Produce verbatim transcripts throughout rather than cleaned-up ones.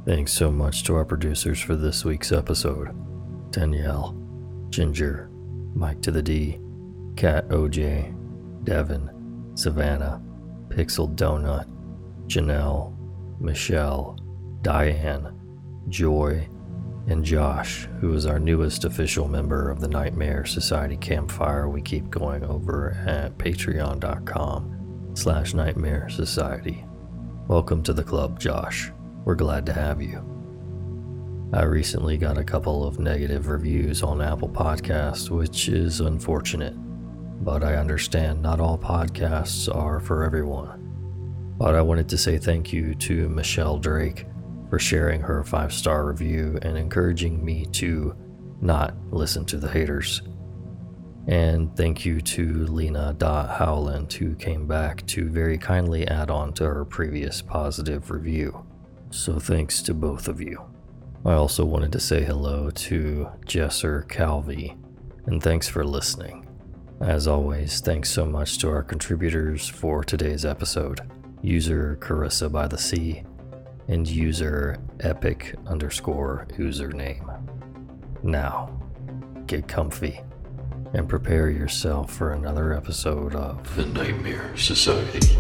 Thanks so much to our producers for this week's episode: Danielle, Ginger, Mike to the D, Cat O J, Devin, Savannah, Pixel Donut, Janelle, Michelle, Diane, Joy, and Josh, who is our newest official member of the Nightmare Society Campfire we keep going over at patreon.com slash Nightmare Society. Welcome to the club, Josh. We're glad to have you. I recently got a couple of negative reviews on Apple Podcasts, which is unfortunate, but I understand not all podcasts are for everyone. But I wanted to say thank you to Michelle Drake for sharing her five-star review and encouraging me to not listen to the haters. And thank you to Lena Howland, who came back to very kindly add on to her previous positive review. So thanks to both of you. I also wanted to say hello to Jesser Calvi, and thanks for listening. As always, thanks so much to our contributors for today's episode, user Carissa by the Sea, and user epic underscore username. Now, get comfy and prepare yourself for another episode of The Nightmare Society.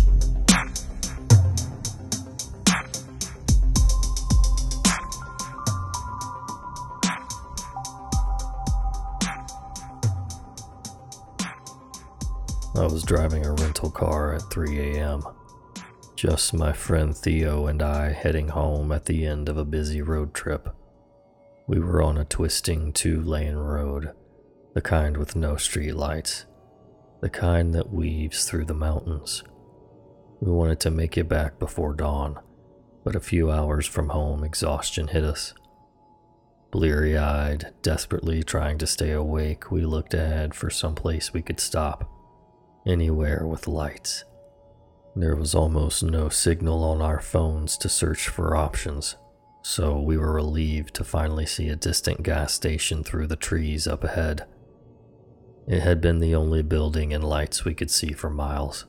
I was driving a rental car at three a.m. Just my friend Theo and I heading home at the end of a busy road trip. We were on a twisting two-lane road, the kind with no street lights, the kind that weaves through the mountains. We wanted to make it back before dawn, but a few hours from home, exhaustion hit us. Bleary-eyed, desperately trying to stay awake, we looked ahead for some place we could stop. Anywhere with lights. There was almost no signal on our phones to search for options, so we were relieved to finally see a distant gas station through the trees up ahead. It had been the only building and lights we could see for miles.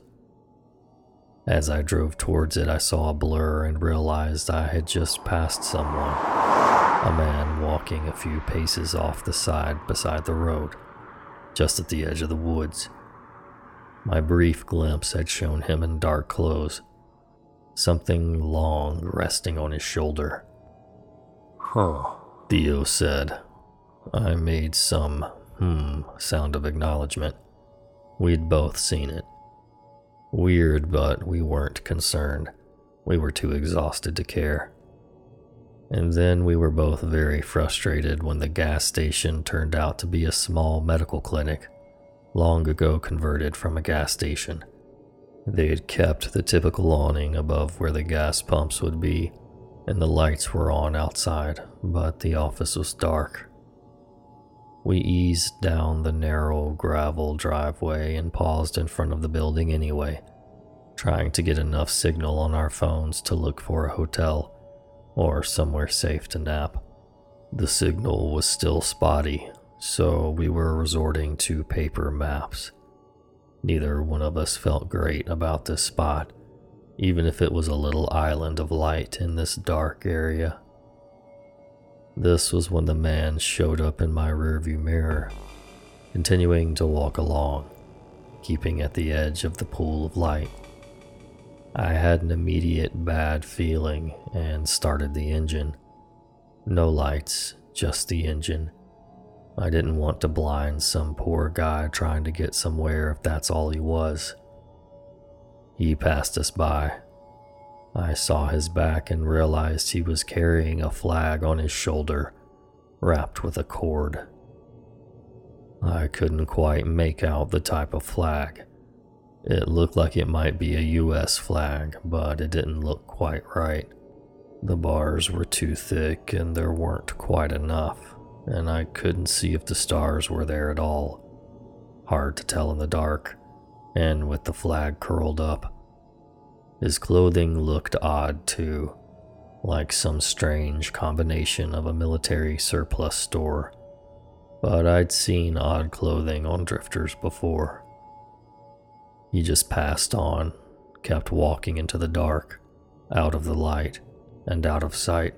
As I drove towards it, I saw a blur and realized I had just passed someone, a man walking a few paces off the side beside the road, just at the edge of the woods. My brief glimpse had shown him in dark clothes, something long resting on his shoulder. Huh, Theo said. I made some, hmm, sound of acknowledgement. We'd both seen it. Weird, but we weren't concerned. We were too exhausted to care. And then we were both very frustrated when the gas station turned out to be a small medical clinic, long ago converted from a gas station. They had kept the typical awning above where the gas pumps would be, and the lights were on outside, but the office was dark. We eased down the narrow gravel driveway and paused in front of the building anyway, trying to get enough signal on our phones to look for a hotel or somewhere safe to nap. The signal was still spotty, so we were resorting to paper maps. Neither one of us felt great about this spot, even if it was a little island of light in this dark area. This was when the man showed up in my rearview mirror, continuing to walk along, keeping at the edge of the pool of light. I had an immediate bad feeling and started the engine. No lights, just the engine. I didn't want to blind some poor guy trying to get somewhere if that's all he was. He passed us by. I saw his back and realized he was carrying a flag on his shoulder, wrapped with a cord. I couldn't quite make out the type of flag. It looked like it might be a U S flag, but it didn't look quite right. The bars were too thick and there weren't quite enough, and I couldn't see if the stars were there at all. Hard to tell in the dark, and with the flag curled up. His clothing looked odd too, like some strange combination of a military surplus store, but I'd seen odd clothing on drifters before. He just passed on, kept walking into the dark, out of the light, and out of sight.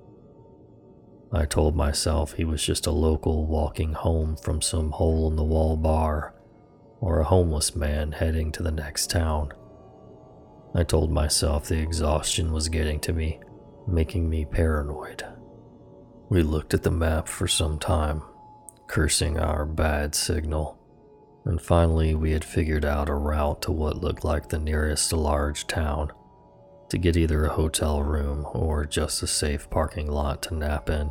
I told myself he was just a local walking home from some hole-in-the-wall bar, or a homeless man heading to the next town. I told myself the exhaustion was getting to me, making me paranoid. We looked at the map for some time, cursing our bad signal, and finally we had figured out a route to what looked like the nearest large town, to get either a hotel room or just a safe parking lot to nap in.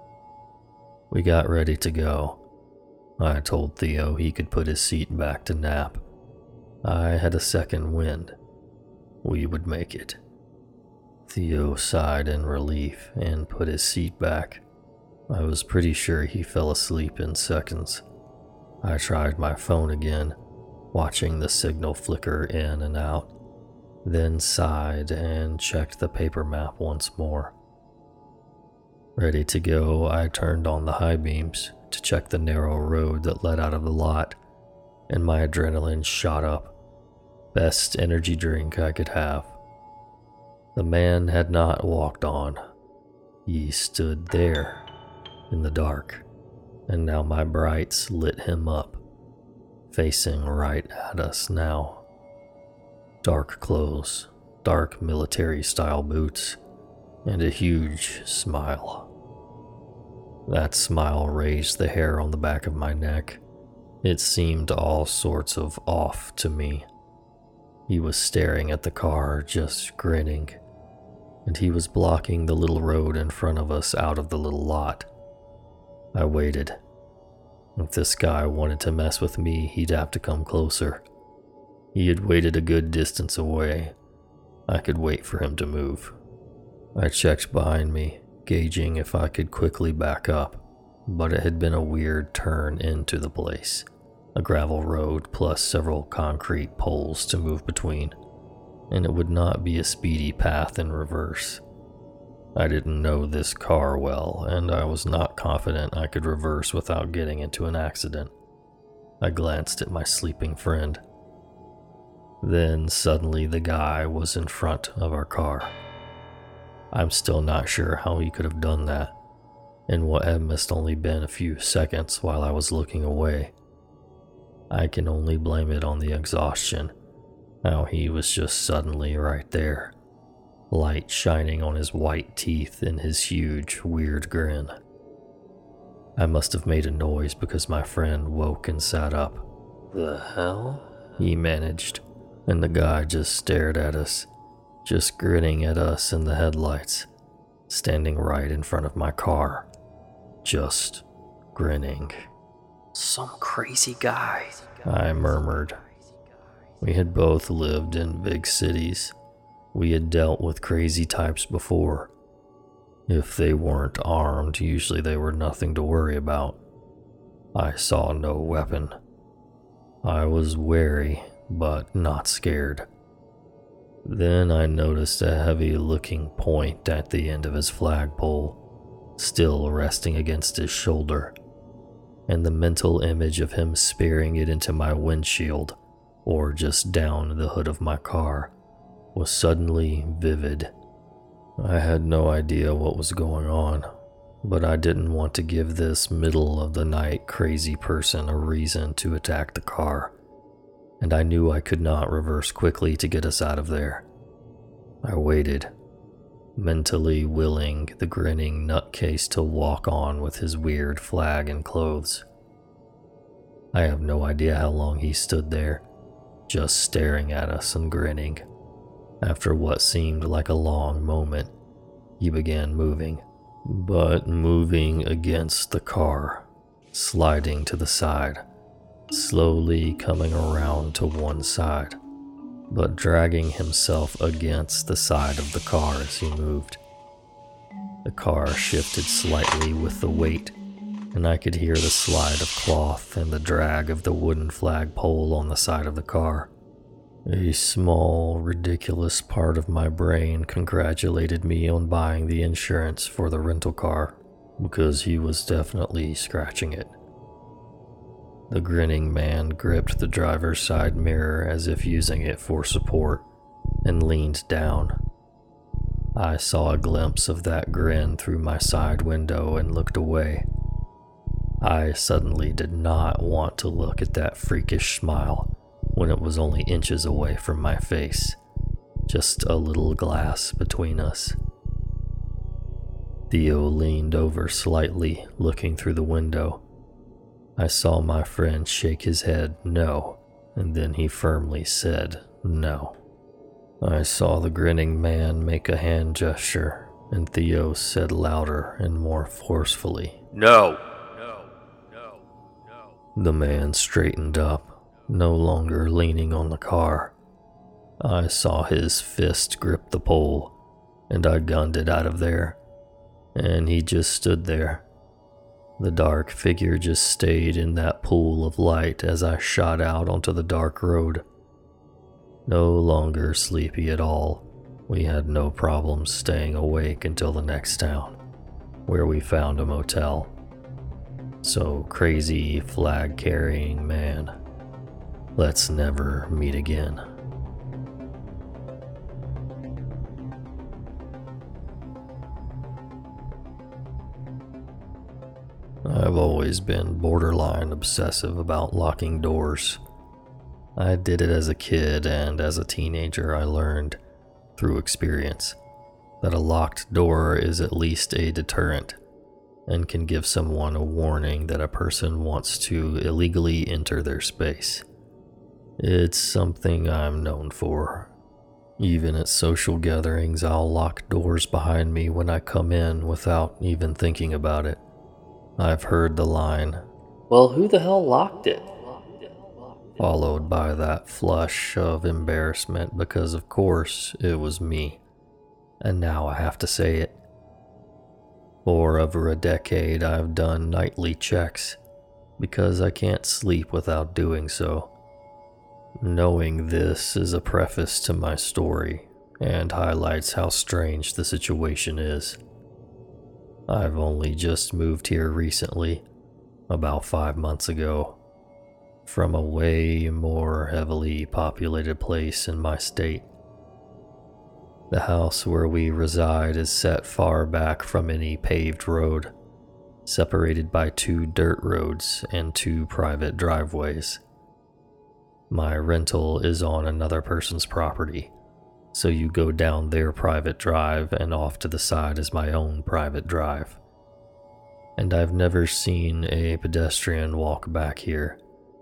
We got ready to go. I told Theo he could put his seat back to nap. I had a second wind. We would make it. Theo sighed in relief and put his seat back. I was pretty sure he fell asleep in seconds. I tried my phone again, watching the signal flicker in and out, then sighed and checked the paper map once more. Ready to go, I turned on the high beams to check the narrow road that led out of the lot, and my adrenaline shot up. Best energy drink I could have. The man had not walked on. He stood there, in the dark, and now my brights lit him up, facing right at us now. Dark clothes, dark military-style boots, and a huge smile. That smile raised the hair on the back of my neck. It seemed all sorts of off to me. He was staring at the car, just grinning, and he was blocking the little road in front of us out of the little lot. I waited. If this guy wanted to mess with me, he'd have to come closer. He had waited a good distance away. I could wait for him to move. I checked behind me, gauging if I could quickly back up, but it had been a weird turn into the place. A gravel road plus several concrete poles to move between, and it would not be a speedy path in reverse. I didn't know this car well, and I was not confident I could reverse without getting into an accident. I glanced at my sleeping friend. Then suddenly the guy was in front of our car. I'm still not sure how he could have done that, in what had must only been a few seconds while I was looking away. I can only blame it on the exhaustion, how he was just suddenly right there, light shining on his white teeth and his huge, weird grin. I must have made a noise because my friend woke and sat up. "The hell?" he managed, and the guy just stared at us, just grinning at us in the headlights, standing right in front of my car, just grinning. "Some crazy guy," I murmured. We had both lived in big cities. We had dealt with crazy types before. If they weren't armed, usually they were nothing to worry about. I saw no weapon. I was wary, but not scared. Then I noticed a heavy-looking point at the end of his flagpole, still resting against his shoulder, and the mental image of him spearing it into my windshield, or just down the hood of my car, was suddenly vivid. I had no idea what was going on, but I didn't want to give this middle-of-the-night crazy person a reason to attack the car, and I knew I could not reverse quickly to get us out of there. I waited, mentally willing the grinning nutcase to walk on with his weird flag and clothes. I have no idea how long he stood there, just staring at us and grinning. After what seemed like a long moment, he began moving, but moving against the car, sliding to the side, slowly coming around to one side, but dragging himself against the side of the car as he moved. The car shifted slightly with the weight, and I could hear the slide of cloth and the drag of the wooden flagpole on the side of the car. A small, ridiculous part of my brain congratulated me on buying the insurance for the rental car, because he was definitely scratching it. The grinning man gripped the driver's side mirror as if using it for support, and leaned down. I saw a glimpse of that grin through my side window and looked away. I suddenly did not want to look at that freakish smile when it was only inches away from my face, just a little glass between us. Theo leaned over slightly, looking through the window. I saw my friend shake his head no, and then he firmly said no. I saw the grinning man make a hand gesture, and Theo said louder and more forcefully, No! The man straightened up, no longer leaning on the car. I saw his fist grip the pole, and I gunned it out of there, and he just stood there. The dark figure just stayed in that pool of light as I shot out onto the dark road. No longer sleepy at all, we had no problem staying awake until the next town, where we found a motel. So crazy, flag-carrying man, let's never meet again. I've always been borderline obsessive about locking doors. I did it as a kid, and as a teenager I learned, through experience, that a locked door is at least a deterrent and can give someone a warning that a person wants to illegally enter their space. It's something I'm known for. Even at social gatherings, I'll lock doors behind me when I come in without even thinking about it. I've heard the line, Well, who the hell locked it? followed by that flush of embarrassment because of course it was me. And now I have to say it. For over a decade I've done nightly checks because I can't sleep without doing so. Knowing this is a preface to my story and highlights how strange the situation is. I've only just moved here recently, about five months ago, from a way more heavily populated place in my state. The house where we reside is set far back from any paved road, separated by two dirt roads and two private driveways. My rental is on another person's property, so you go down their private drive and off to the side is my own private drive. And I've never seen a pedestrian walk back here.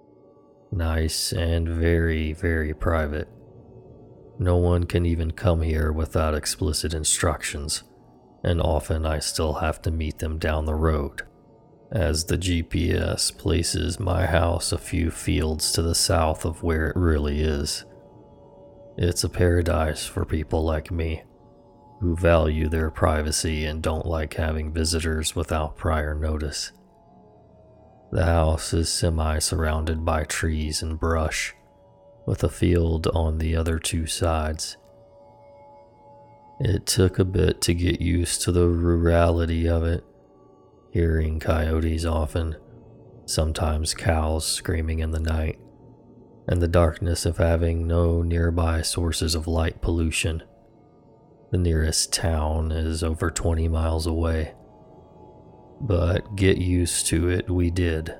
Nice and very, very private. No one can even come here without explicit instructions, and often I still have to meet them down the road, as the G P S places my house a few fields to the south of where it really is. It's a paradise for people like me, who value their privacy and don't like having visitors without prior notice. The house is semi-surrounded by trees and brush, with a field on the other two sides. It took a bit to get used to the rurality of it, hearing coyotes often, sometimes cows screaming in the night, and the darkness of having no nearby sources of light pollution. The nearest town is over twenty miles away. But get used to it we did.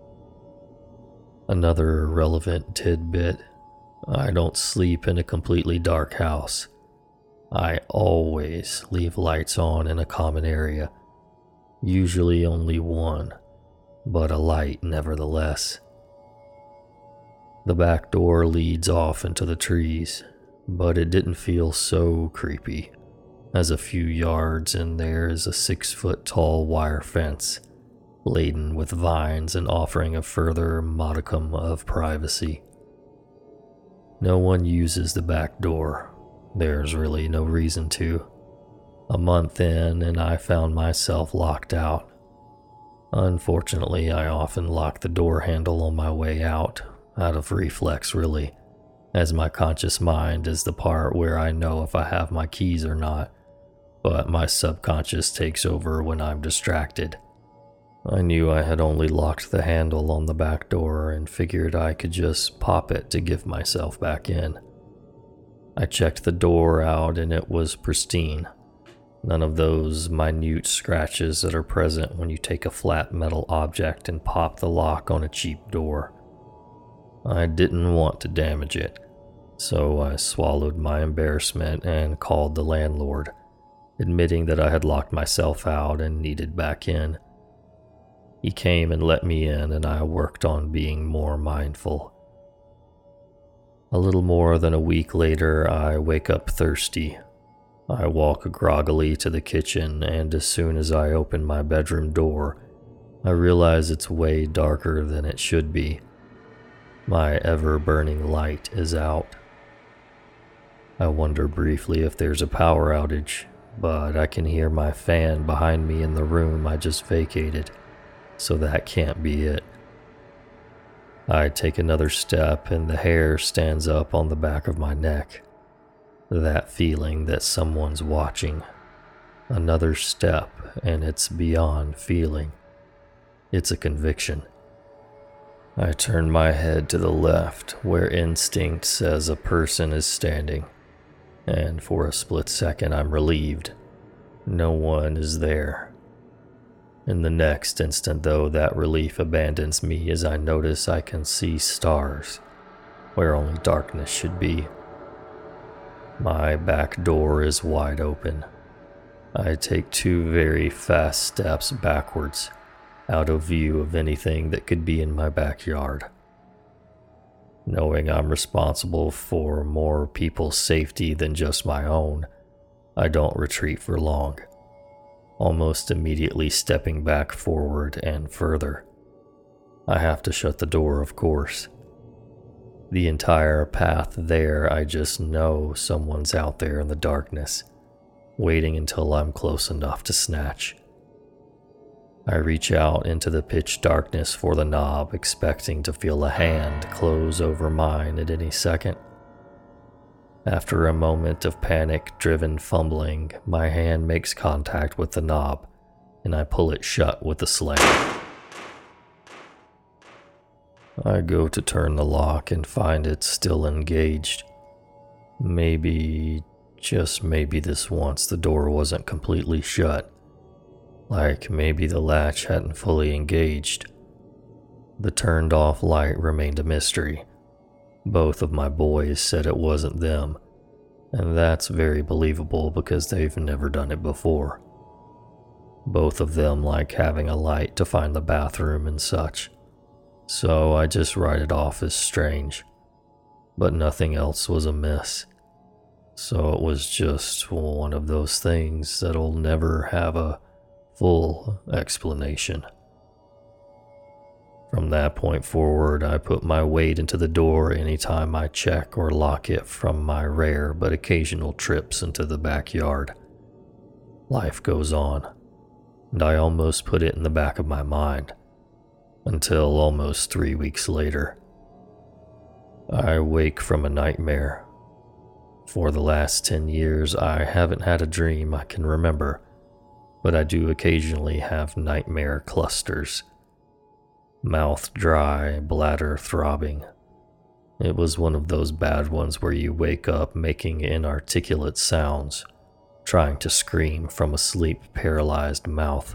Another relevant tidbit, I don't sleep in a completely dark house. I always leave lights on in a common area, usually only one, but a light nevertheless. The back door leads off into the trees, but it didn't feel so creepy, as a few yards in there is a six-foot-tall wire fence, laden with vines and offering a further modicum of privacy. No one uses the back door. There's really no reason to. A month in, and I found myself locked out. Unfortunately, I often lock the door handle on my way out, out of reflex really, as my conscious mind is the part where I know if I have my keys or not, but my subconscious takes over when I'm distracted. I knew I had only locked the handle on the back door and figured I could just pop it to give myself back in. I checked the door out and it was pristine, None of those minute scratches that are present when you take a flat metal object and pop the lock on a cheap door. I didn't want to damage it, so I swallowed my embarrassment and called the landlord, admitting that I had locked myself out and needed back in. He came and let me in, and I worked on being more mindful. A little more than a week later, I wake up thirsty. I walk groggily to the kitchen, and as soon as I open my bedroom door, I realize it's way darker than it should be. My ever-burning light is out. I wonder briefly if there's a power outage, but I can hear my fan behind me in the room I just vacated, so that can't be it. I take another step and the hair stands up on the back of my neck. That feeling that someone's watching. Another step and it's beyond feeling. It's a conviction. I turn my head to the left where instinct says a person is standing, and for a split second I'm relieved. No one is there. In the next instant, though, that relief abandons me as I notice I can see stars where only darkness should be. My back door is wide open. I take two very fast steps backwards, out of view of anything that could be in my backyard. Knowing I'm responsible for more people's safety than just my own, I don't retreat for long, almost immediately stepping back forward and further. I have to shut the door, of course. The entire path there, I just know someone's out there in the darkness, waiting until I'm close enough to snatch. I reach out into the pitch darkness for the knob, expecting to feel a hand close over mine at any second. After a moment of panic-driven fumbling, my hand makes contact with the knob, and I pull it shut with a slam. I go to turn the lock and find it still engaged. Maybe, just maybe this once the door wasn't completely shut. Like maybe the latch hadn't fully engaged. The turned off light remained a mystery. Both of my boys said it wasn't them, and that's very believable because they've never done it before. Both of them like having a light to find the bathroom and such. So I just write it off as strange, but nothing else was amiss. So it was just one of those things that'll never have a full explanation. From that point forward, I put my weight into the door anytime I check or lock it from my rare but occasional trips into the backyard. Life goes on, and I almost put it in the back of my mind. Until almost three weeks later, I wake from a nightmare. For the last ten years, I haven't had a dream I can remember, but I do occasionally have nightmare clusters. Mouth dry, bladder throbbing. It was one of those bad ones where you wake up making inarticulate sounds, trying to scream from a sleep-paralyzed mouth.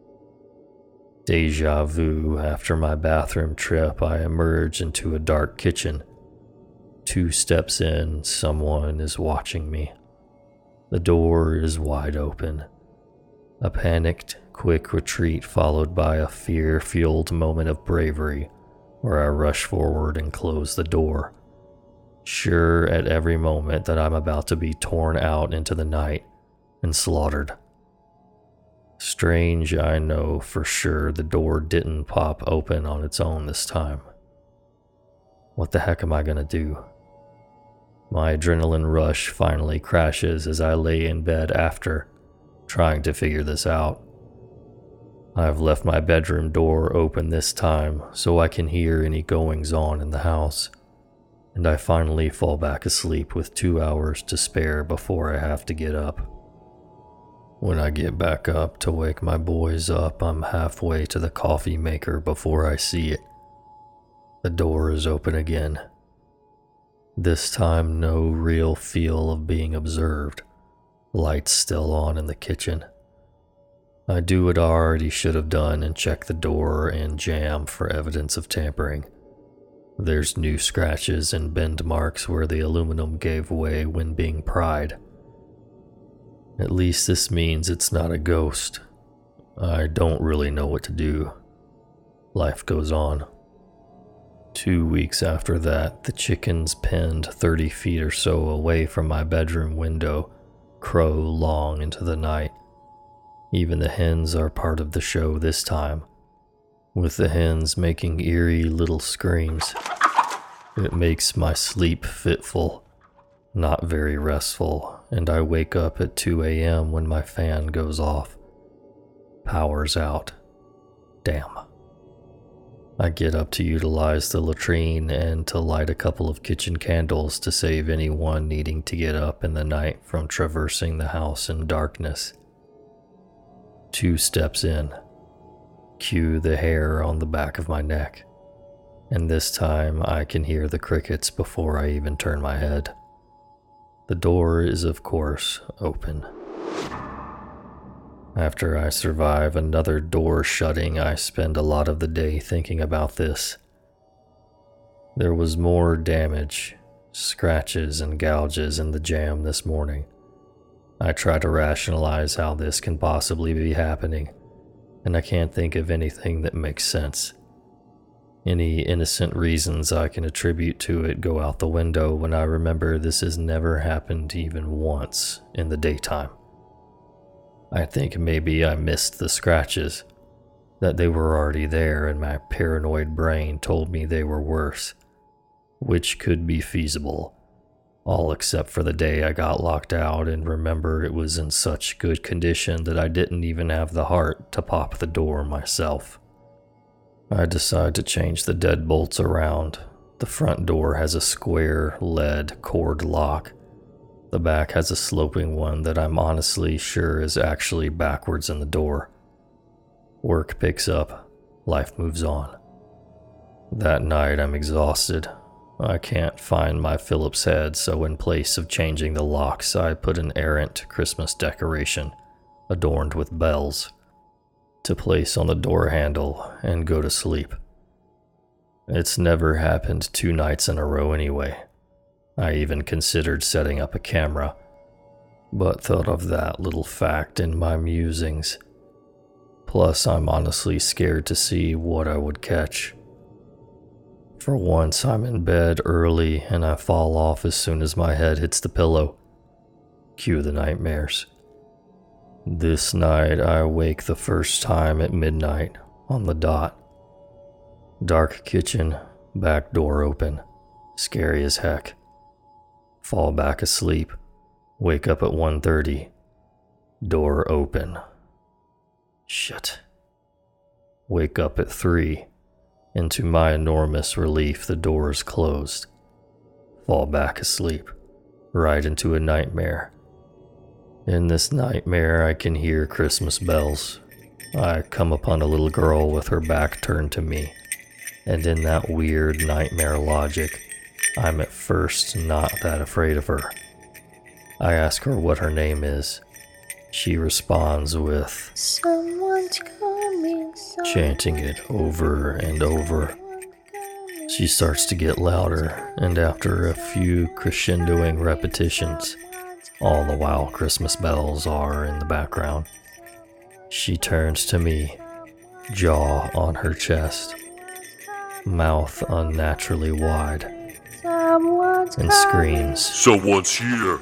Deja vu. After my bathroom trip, I emerge into a dark kitchen. Two steps in, someone is watching me. The door is wide open. A panicked, quick retreat followed by a fear-fueled moment of bravery where I rush forward and close the door, sure at every moment that I'm about to be torn out into the night and slaughtered. Strange, I know for sure the door didn't pop open on its own this time. What the heck am I gonna do? My adrenaline rush finally crashes as I lay in bed after, trying to figure this out. I've left my bedroom door open this time so I can hear any goings-on in the house, and I finally fall back asleep with two hours to spare before I have to get up. When I get back up to wake my boys up, I'm halfway to the coffee maker before I see it. The door is open again. This time, no real feel of being observed, lights still on in the kitchen. I do what I already should have done and check the door and jamb for evidence of tampering. There's new scratches and bend marks where the aluminum gave way when being pried. At least this means it's not a ghost. I don't really know what to do. Life goes on. Two weeks after that, the chickens penned thirty feet or so away from my bedroom window crow long into the night. Even the hens are part of the show this time, with the hens making eerie little screams. It makes my sleep fitful, not very restful, and I wake up at two a.m. when my fan goes off. Power's out. Damn. I get up to utilize the latrine and to light a couple of kitchen candles to save anyone needing to get up in the night from traversing the house in darkness. Two steps in. Cue the hair on the back of my neck. And this time I can hear the crickets before I even turn my head. The door is, of course, open. After I survive another door shutting, I spend a lot of the day thinking about this. There was more damage, scratches and gouges in the jamb this morning. I try to rationalize how this can possibly be happening, and I can't think of anything that makes sense. Any innocent reasons I can attribute to it go out the window when I remember this has never happened even once in the daytime. I think maybe I missed the scratches, that they were already there and my paranoid brain told me they were worse, which could be feasible, all except for the day I got locked out and remember it was in such good condition that I didn't even have the heart to pop the door myself. I decide to change the deadbolts around. The front door has a square lead cord lock. The back has a sloping one that I'm honestly sure is actually backwards in the door. Work picks up. Life moves on. That night I'm exhausted. I can't find my Phillips head, so in place of changing the locks, I put an errant Christmas decoration, adorned with bells, to place on the door handle and go to sleep. It's never happened two nights in a row anyway. I even considered setting up a camera, but thought of that little fact in my musings. Plus, I'm honestly scared to see what I would catch. For once, I'm in bed early and I fall off as soon as my head hits the pillow. Cue the nightmares. This night, I wake the first time at midnight, on the dot. Dark kitchen, back door open, scary as heck. Fall back asleep, wake up at one thirty, door open. Shit. Wake up at three, and to my enormous relief the door is closed. Fall back asleep, right into a nightmare. In this nightmare I can hear Christmas bells. I come upon a little girl with her back turned to me, and in that weird nightmare logic, I'm at first not that afraid of her. I ask her what her name is. She responds with, "Someone's coming," chanting it over and over. She starts to get louder, and after a few crescendoing repetitions, all the while Christmas bells are in the background, she turns to me, jaw on her chest, mouth unnaturally wide, and screams, "Someone's here!"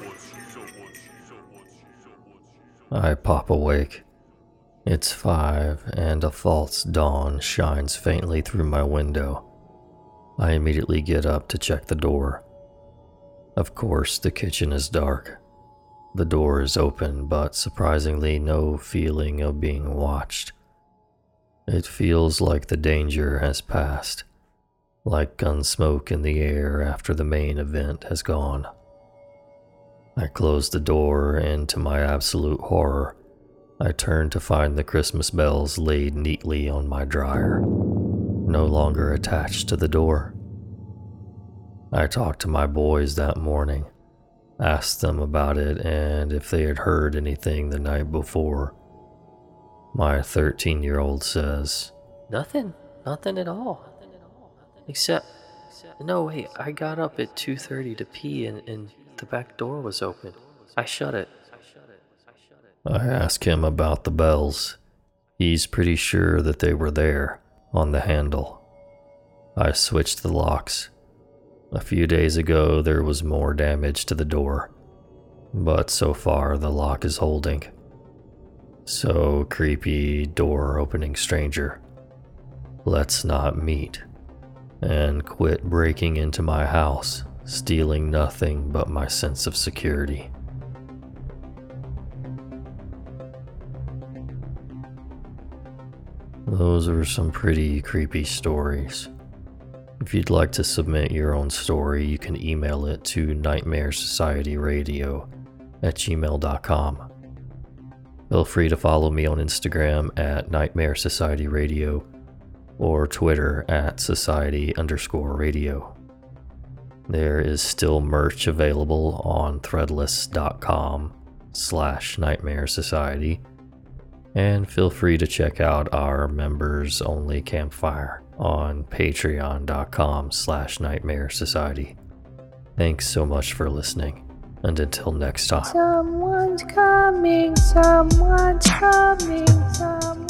I pop awake. It's five, and a false dawn shines faintly through my window. I immediately get up to check the door. Of course, the kitchen is dark. The door is open, but surprisingly no feeling of being watched. It feels like the danger has passed, like gun smoke in the air after the main event has gone. I close the door, and to my absolute horror, I turn to find the Christmas bells laid neatly on my dryer, no longer attached to the door. I talked to my boys that morning. Asked them about it and if they had heard anything the night before. My thirteen-year-old says, Nothing. Nothing at all. Except, no wait, I got up at two thirty to pee and, and the back door was open. I shut it. I ask him about the bells. He's pretty sure that they were there, on the handle. I switched the locks. A few days ago, there was more damage to the door, but so far the lock is holding. So creepy door opening stranger. Let's not meet, and quit breaking into my house, stealing nothing but my sense of security. Those are some pretty creepy stories. If you'd like to submit your own story, you can email it to nightmare society radio at gmail dot com. Feel free to follow me on Instagram at Nightmare Society Radio or Twitter at Society underscore radio. There is still merch available on threadless.com slash Nightmare Society, and feel free to check out our members only campfire on patreon.com slash Nightmare Society. Thanks so much for listening, and until next time. Someone's coming, someone's coming, someone's